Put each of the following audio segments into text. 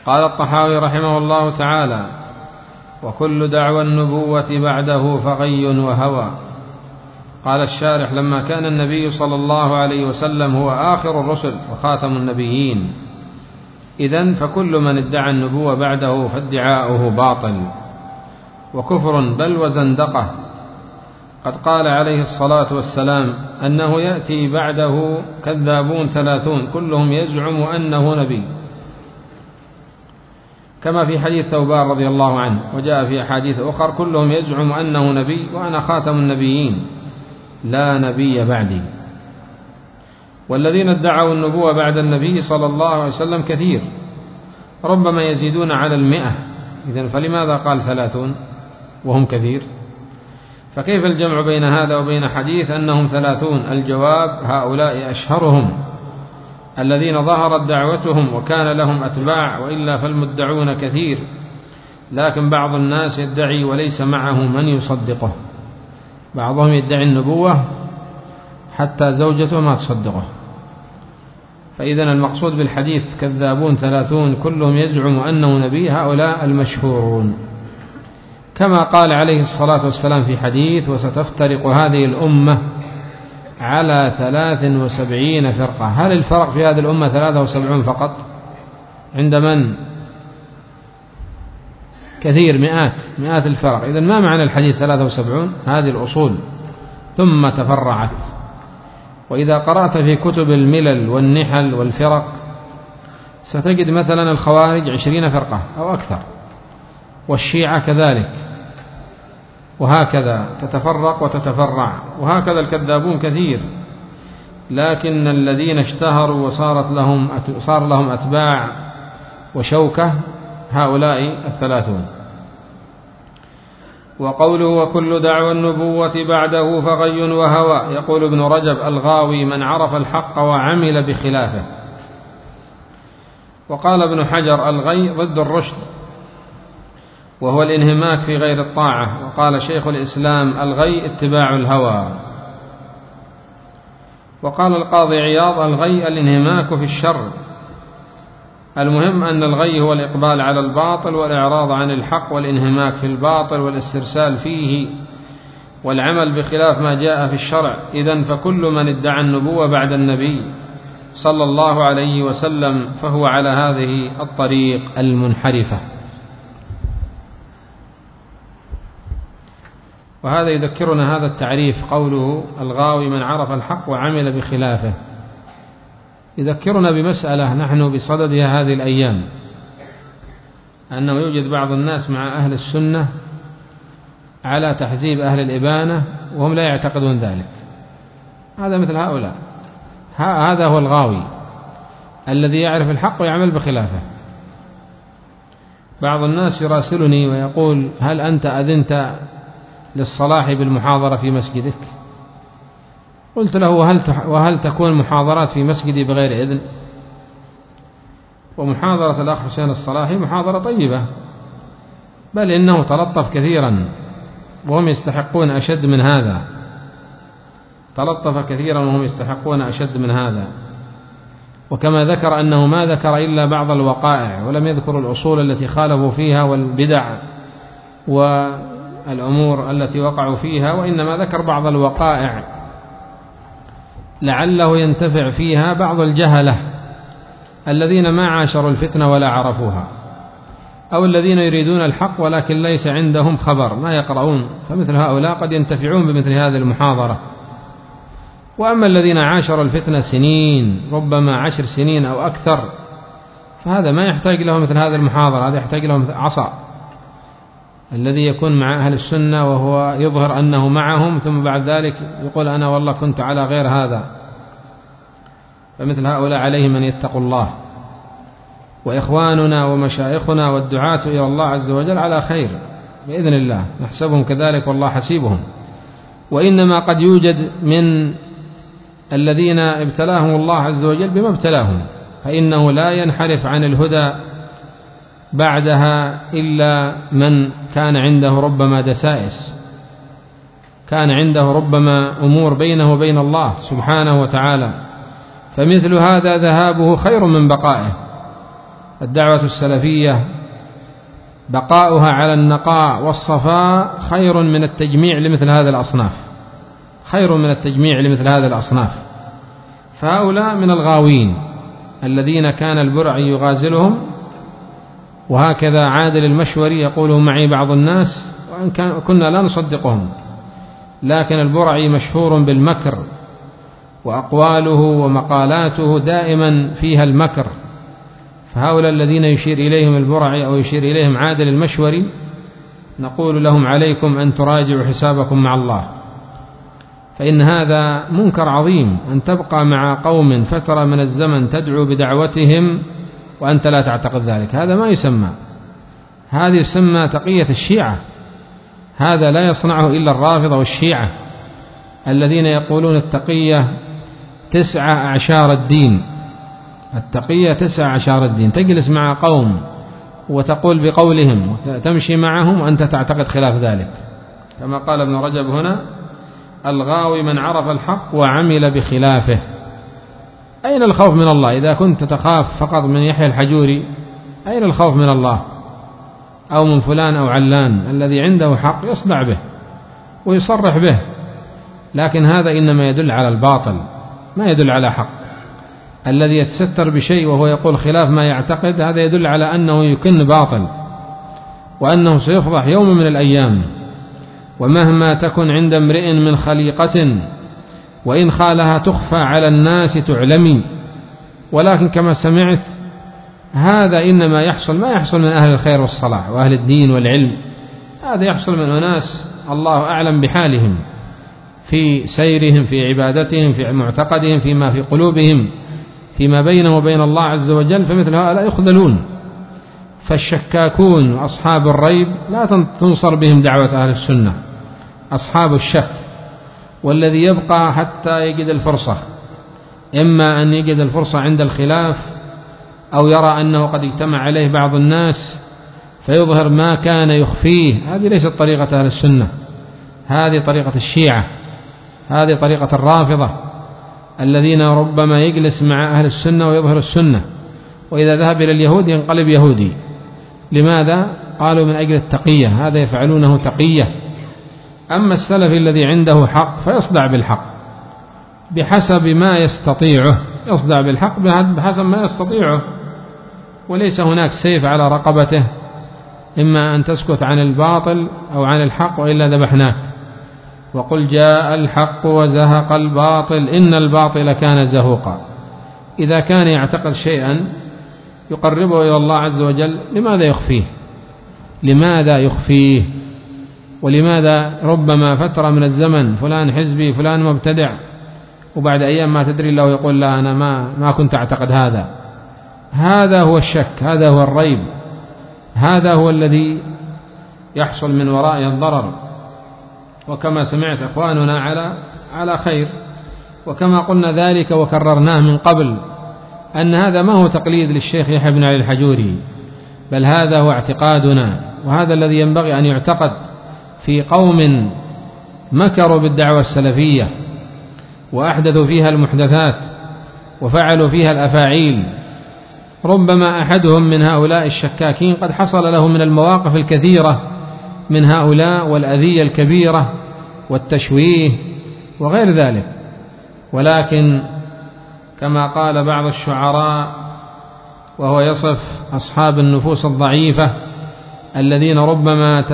قال الطحاوي رحمه الله تعالى: وكل دعوى النبوة بعده فغي وهوى. قال الشارح: لما كان النبي صلى الله عليه وسلم هو آخر الرسل وخاتم النبيين، إذن فكل من ادعى النبوة بعده فادعاؤه باطل وكفر بل وزندقة. قد قال عليه الصلاة والسلام أنه يأتي بعده كذابون 30 كلهم يزعم أنه نبي، كما في حديث ثوبان رضي الله عنه، وجاء في أحاديث أخرى كلهم يزعم أنه نبي وأنا خاتم النبيين لا نبي بعدي. والذين ادعوا النبوة بعد النبي صلى الله عليه وسلم كثير، ربما يزيدون على 100. إذن فلماذا قال 30 وهم كثير؟ فكيف الجمع بين هذا وبين حديث أنهم 30؟ الجواب: هؤلاء أشهرهم الذين ظهرت دعوتهم وكان لهم أتباع، وإلا فالمدعون كثير، لكن بعض الناس يدعي وليس معه من يصدقه. بعضهم يدعي النبوة حتى زوجته ما تصدقه. فإذا المقصود بالحديث كذابون 30 كلهم يزعم أنه نبي، هؤلاء المشهورون. كما قال عليه الصلاة والسلام في حديث: وستفترق هذه الأمة على 73 فرقة. هل الفرق في هذه الأمة 73 فقط؟ عند من؟ كثير، مئات الفرق. إذن ما معنى الحديث 73؟ هذه الأصول ثم تفرعت. وإذا قرأت في كتب الملل والنحل والفرق ستجد مثلا الخوارج 20 فرقة أو أكثر، والشيعة كذلك، وهكذا تتفرق وتتفرع، وهكذا الكذابون كثير. لكن الذين اشتهروا صار لهم أتباع وشوكة هؤلاء 30. وقوله: وكل دعوى النبوة بعده فغي وهوى. يقول ابن رجب: الغاوي من عرف الحق وعمل بخلافه. وقال ابن حجر: الغي ضد الرشد، وهو الانهماك في غير الطاعة. وقال شيخ الإسلام: الغي اتباع الهوى. وقال القاضي عياض: الغي الانهماك في الشر. المهم أن الغي هو الإقبال على الباطل والإعراض عن الحق والانهماك في الباطل والاسترسال فيه والعمل بخلاف ما جاء في الشرع. إذن فكل من ادعى النبوة بعد النبي صلى الله عليه وسلم فهو على هذه الطريق المنحرفة. وهذا يذكرنا هذا التعريف، قوله: الغاوي من عرف الحق وعمل بخلافه، يذكرنا بمسألة نحن بصددها هذه الأيام، أنه يوجد بعض الناس مع أهل السنة على تحزيب أهل الإبانة وهم لا يعتقدون ذلك. هذا مثل هؤلاء، هذا هو الغاوي الذي يعرف الحق ويعمل بخلافه. بعض الناس يراسلني ويقول: هل أنت أذنت للصلاح بالمحاضرة في مسجدك؟ قلت له: وهل تكون محاضرات في مسجدي بغير إذن؟ ومحاضرة الأخ حسين الصلاحي محاضرة طيبة، بل إنه تلطف كثيرا وهم يستحقون أشد من هذا، تلطف كثيرا وهم يستحقون أشد من هذا. وكما ذكر أنه ما ذكر إلا بعض الوقائع ولم يذكر الأصول التي خالفوا فيها والبدع والأمور التي وقعوا فيها، وإنما ذكر بعض الوقائع لعله ينتفع فيها بعض الجهلة الذين ما عاشروا الفتنة ولا عرفوها، أو الذين يريدون الحق ولكن ليس عندهم خبر، ما يقرؤون، فمثل هؤلاء قد ينتفعون بمثل هذه المحاضرة. وأما الذين عاشروا الفتنة سنين، ربما 10 سنين أو أكثر، فهذا ما يحتاج له مثل هذه المحاضرة، هذا يحتاج له عصا. الذي يكون مع أهل السنة وهو يظهر أنه معهم ثم بعد ذلك يقول: أنا والله كنت على غير هذا، فمثل هؤلاء عليهم أن يتقوا الله. وإخواننا ومشايخنا والدعاة إلى الله عز وجل على خير بإذن الله، نحسبهم كذلك والله حسيبهم. وإنما قد يوجد من الذين ابتلاهم الله عز وجل بما ابتلاهم، فإنه لا ينحرف عن الهدى بعدها إلا من كان عنده ربما دسائس، كان عنده ربما أمور بينه وبين الله سبحانه وتعالى، فمثل هذا ذهابه خير من بقائه. الدعوة السلفية بقاؤها على النقاء والصفاء خير من التجميع لمثل هذه الأصناف، خير من التجميع لمثل هذه الأصناف. فهؤلاء من الغاوين الذين كان البرعي يغازلهم، وهكذا عادل المشوري يقوله معي بعض الناس وإن كنا لا نصدقهم، لكن البرعي مشهور بالمكر، وأقواله ومقالاته دائما فيها المكر. فهؤلاء الذين يشير إليهم البرعي أو يشير إليهم عادل المشوري نقول لهم عليكم أن تراجعوا حسابكم مع الله، فإن هذا منكر عظيم أن تبقى مع قوم فترة من الزمن تدعو بدعوتهم وأنت لا تعتقد ذلك. هذا ما يسمى، هذا يسمى تقية الشيعة. هذا لا يصنعه إلا الرافضة والشيعة الذين يقولون التقية 19 الدين. التقية 19 الدين، تجلس مع قوم وتقول بقولهم وتمشي معهم وأنت تعتقد خلاف ذلك، كما قال ابن رجب هنا: الغاوي من عرف الحق وعمل بخلافه. أين الخوف من الله؟ إذا كنت تخاف فقط من يحيى الحجوري، أين الخوف من الله؟ أو من فلان أو علان الذي عنده حق يصدع به ويصرح به، لكن هذا إنما يدل على الباطل ما يدل على حق. الذي يتستر بشيء وهو يقول خلاف ما يعتقد هذا يدل على أنه يكن باطل، وأنه سيفضح يوم من الأيام. ومهما تكن عند امرئ من خليقة وإن خالها تخفى على الناس تعلمي. ولكن كما سمعت هذا إنما يحصل ما يحصل من أهل الخير والصلاح وأهل الدين والعلم، هذا يحصل من أناس الله أعلم بحالهم في سيرهم في عبادتهم في معتقدهم فيما في قلوبهم فيما بينهم وبين الله عز وجل، فمثل هؤلاء يخذلون. فالشكاكون وأصحاب الريب لا تنصر بهم دعوة أهل السنة، أصحاب الشك. والذي يبقى حتى يجد الفرصة، إما أن يجد الفرصة عند الخلاف أو يرى أنه قد اجتمع عليه بعض الناس فيظهر ما كان يخفيه. هذه ليست طريقة أهل السنة، هذه طريقة الشيعة، هذه طريقة الرافضة الذين ربما يجلس مع أهل السنة ويظهر السنة، وإذا ذهب إلى اليهود ينقلب يهودي. لماذا؟ قالوا من أجل التقية، هذا يفعلونه تقية. أما السلفي الذي عنده حق فيصدع بالحق بحسب ما يستطيعه، يصدع بالحق بحسب ما يستطيعه، وليس هناك سيف على رقبته، إما أن تسكت عن الباطل أو عن الحق وإلا ذبحناك. وقل جاء الحق وزهق الباطل إن الباطل كان زهوقا. إذا كان يعتقد شيئا يقربه إلى الله عز وجل لماذا يخفيه؟ لماذا يخفيه؟ ولماذا ربما فترة من الزمن فلان حزبي فلان مبتدع، وبعد أيام ما تدري الله يقول لا أنا ما كنت أعتقد هذا. هذا هو الشك، هذا هو الريب، هذا هو الذي يحصل من ورائه الضرر. وكما سمعت أخواننا على خير، وكما قلنا ذلك وكررناه من قبل أن هذا ما هو تقليد للشيخ يحيى بن علي الحجوري، بل هذا هو اعتقادنا، وهذا الذي ينبغي أن يعتقد في قوم مكروا بالدعوة السلفية وأحدثوا فيها المحدثات وفعلوا فيها الأفاعيل. ربما أحدهم من هؤلاء الشكاكين قد حصل له من المواقف الكثيرة من هؤلاء والأذية الكبيرة والتشويه وغير ذلك، ولكن كما قال بعض الشعراء وهو يصف أصحاب النفوس الضعيفة الذين ربما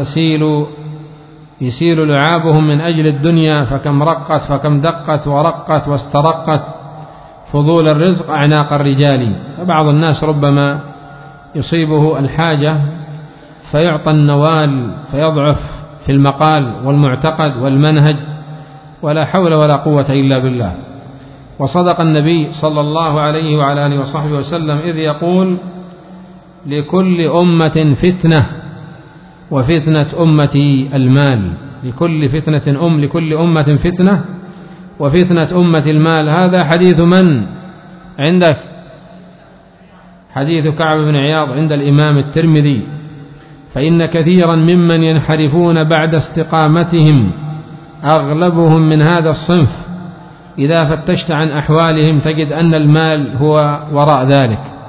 يسيل لعابهم من أجل الدنيا، فكم رقت فكم دقت ورقت واسترقت فضول الرزق أعناق الرجال. فبعض الناس ربما يصيبه الحاجة فيعطى النوال فيضعف في المقال والمعتقد والمنهج، ولا حول ولا قوة إلا بالله. وصدق النبي صلى الله عليه وعلى آله وصحبه وسلم إذ يقول: لكل أمة فتنة وفتنة أمتي المال. لكل أمة فتنة وفتنة أمة المال. هذا حديث من عندك؟ حديث كعب بن عياض عند الإمام الترمذي. فإن كثيرا ممن ينحرفون بعد استقامتهم أغلبهم من هذا الصنف، إذا فتشت عن أحوالهم تجد أن المال هو وراء ذلك،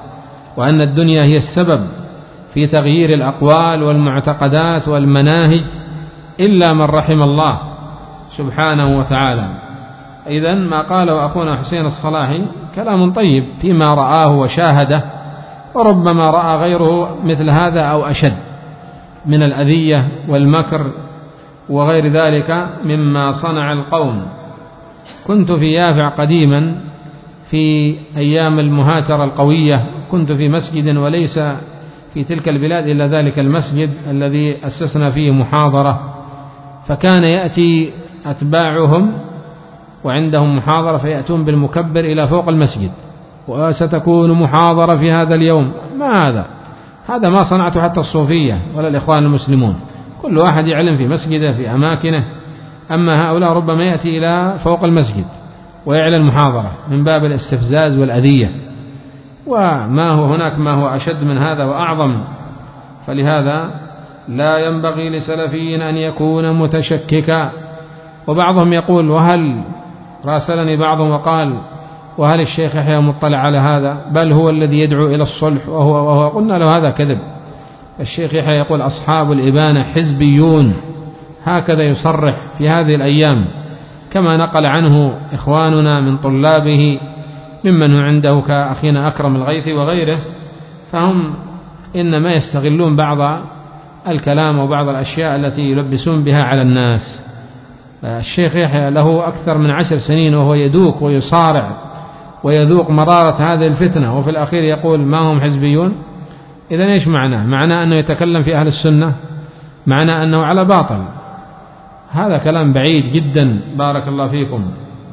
وأن الدنيا هي السبب في تغيير الأقوال والمعتقدات والمناهج إلا من رحم الله سبحانه وتعالى. إذن ما قاله أخونا حسين الصلاحي كلام طيب فيما رآه وشاهده، وربما رأى غيره مثل هذا أو أشد من الأذية والمكر وغير ذلك مما صنع القوم. كنت في يافع قديما في أيام المهاترة القوية، كنت في مسجد وليس في تلك البلاد إلا ذلك المسجد الذي أسسنا فيه محاضرة، فكان يأتي أتباعهم وعندهم محاضرة فيأتون بالمكبر إلى فوق المسجد، وستكون محاضرة في هذا اليوم. ما هذا ما صنعته حتى الصوفية ولا الإخوان المسلمون، كل واحد يعلم في مسجده في أماكنه، أما هؤلاء ربما يأتي إلى فوق المسجد ويعلن محاضرة من باب الاستفزاز والأذية، وما هو هناك ما هو أشد من هذا وأعظم. فلهذا لا ينبغي لسلفي أن يكون متشككا. وبعضهم يقول وهل راسلني بعضهم وقال وهل الشيخ يحيى مطلع على هذا؟ بل هو الذي يدعو إلى الصلح وهو قلنا له هذا كذب. الشيخ يحيى يقول أصحاب الإبانة حزبيون، هكذا يصرح في هذه الأيام كما نقل عنه إخواننا من طلابه ممن هو عنده كأخينا أكرم الغيثي وغيره، فهم إنما يستغلون بعض الكلام وبعض الأشياء التي يلبسون بها على الناس. الشيخ يحيى له أكثر من 10 سنين وهو يدوق ويصارع ويذوق مرارة هذه الفتنة، وفي الأخير يقول ما هم حزبيون. إذن إيش معناه؟ معناه أنه يتكلم في أهل السنة، معناه أنه على باطل. هذا كلام بعيد جدا. بارك الله فيكم.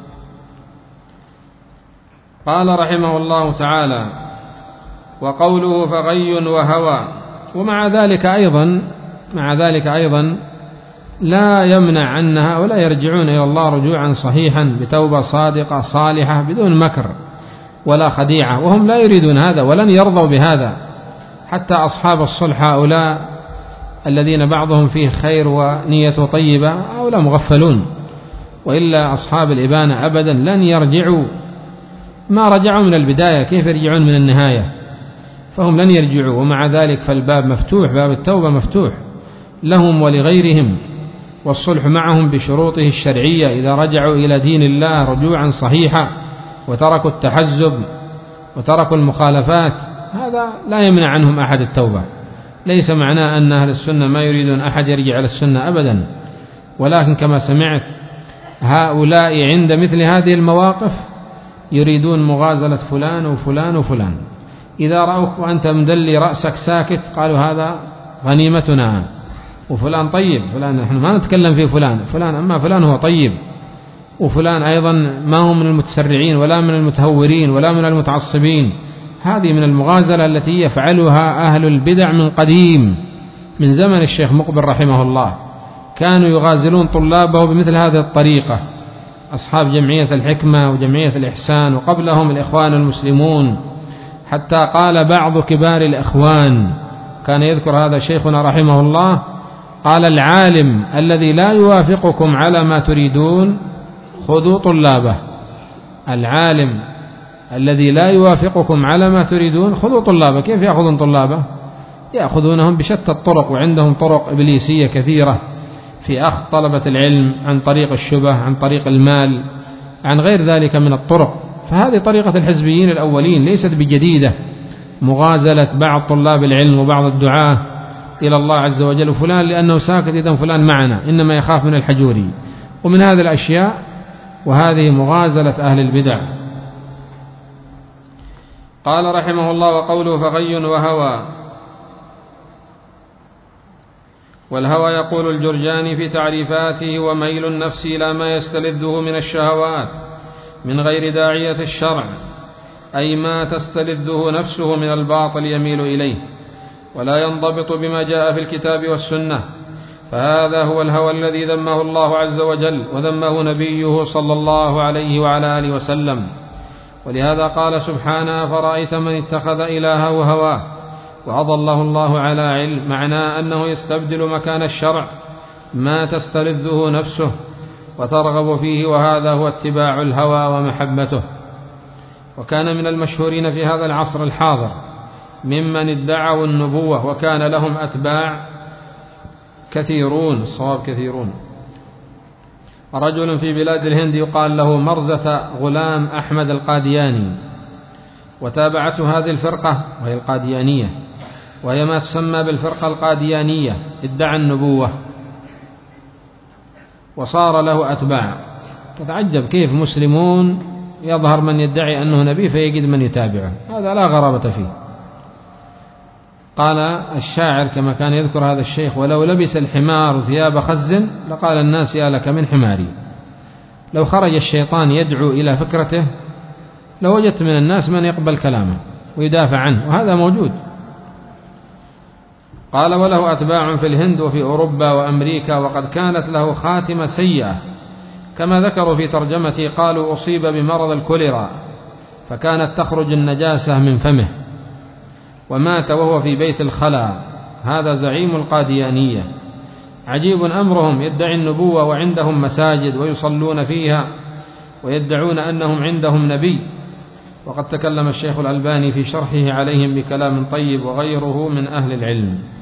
قال رحمه الله تعالى وقوله فغي وهوى. ومع ذلك أيضا لا يمنع أن هؤلاء يرجعون إلى الله رجوعا صحيحا بتوبة صادقة صالحة بدون مكر ولا خديعة، وهم لا يريدون هذا ولن يرضوا بهذا. حتى أصحاب الصلح هؤلاء الذين بعضهم فيه خير ونيته طيبة هؤلاء مغفلون، وإلا أصحاب الإبانة أبدا لن يرجعوا، ما رجعوا من البداية كيف يرجعون من النهاية؟ فهم لن يرجعوا. ومع ذلك فالباب مفتوح، باب التوبة مفتوح لهم ولغيرهم، والصلح معهم بشروطه الشرعية إذا رجعوا إلى دين الله رجوعا صحيحا وتركوا التحزب وتركوا المخالفات، هذا لا يمنع عنهم أحد التوبة. ليس معناه أن أهل السنة ما يريدون أحد يرجع على السنة أبدا، ولكن كما سمعت هؤلاء عند مثل هذه المواقف يريدون مغازلة فلان وفلان وفلان. إذا رأوك وأنت مدلي رأسك ساكت قالوا هذا غنيمتنا، وفلان طيب، فلان نحن ما نتكلم في فلان أما فلان هو طيب، وفلان أيضا ما هو من المتسرعين ولا من المتهورين ولا من المتعصبين. هذه من المغازلة التي يفعلها أهل البدع من قديم، من زمن الشيخ مقبل رحمه الله كانوا يغازلون طلابه بمثل هذه الطريقة، أصحاب جمعية الحكمة وجمعية الإحسان وقبلهم الإخوان المسلمون. حتى قال بعض كبار الإخوان كان يذكر هذا شيخنا رحمه الله، قال العالم الذي لا يوافقكم على ما تريدون خذوا طلابه. العالم الذي لا يوافقكم على ما تريدون خذوا طلابه. كيف يأخذون طلابه؟ يأخذونهم بشتى الطرق، وعندهم طرق إبليسية كثيرة في أخذ طلبة العلم عن طريق الشبه، عن طريق المال، عن غير ذلك من الطرق. فهذه طريقة الحزبيين الأولين ليست بجديدة، مغازلة بعض طلاب العلم وبعض الدعاة إلى الله عز وجل، وفلان لأنه ساكت إذن فلان معنا، إنما يخاف من الحجوري ومن هذه الأشياء، وهذه مغازلة أهل البدع. قال رحمه الله وقوله فغي وهوى. والهوى يقول الجرجاني في تعريفاته وميل النفس إلى ما يستلذه من الشهوات من غير داعية الشرع، أي ما تستلذه نفسه من الباطل يميل إليه ولا ينضبط بما جاء في الكتاب والسنة، فهذا هو الهوى الذي ذمه الله عز وجل وذمه نبيه صلى الله عليه وعلى آله وسلم. ولهذا قال سبحانه فرأيت من اتخذ إلهه هواه وأضله الله على علم، معناه أنه يستبدل مكان الشرع ما تستلذه نفسه وترغب فيه، وهذا هو اتباع الهوى ومحبته. وكان من المشهورين في هذا العصر الحاضر ممن ادعوا النبوة وكان لهم أتباع كثيرون، الصواب كثيرون. رجل في بلاد الهند يقال له مرزة غلام أحمد القادياني، وتابعته هذه الفرقة وهي القاديانية، وهي ما تسمى بالفرقة القاديانية، ادعى النبوة وصار له أتباع. تتعجب كيف مسلمون يظهر من يدعي أنه نبي فيجد من يتابعه، هذا لا غرابة فيه. قال الشاعر كما كان يذكر هذا الشيخ: ولو لبس الحمار ثياب خز لقال الناس يا لك من حماري. لو خرج الشيطان يدعو إلى فكرته لوجدت من الناس من يقبل كلامه ويدافع عنه، وهذا موجود. قال: وله أتباع في الهند وفي أوروبا وأمريكا، وقد كانت له خاتمة سيئة، كما ذكروا في ترجمتي قالوا: أصيب بمرض الكوليرا فكانت تخرج النجاسة من فمه، ومات وهو في بيت الخلاء. هذا زعيم القاديانية. عجيب أمرهم، يدعي النبوة وعندهم مساجد ويصلون فيها ويدعون أنهم عندهم نبي. وقد تكلم الشيخ الألباني في شرحه عليهم بكلام طيب وغيره من أهل العلم.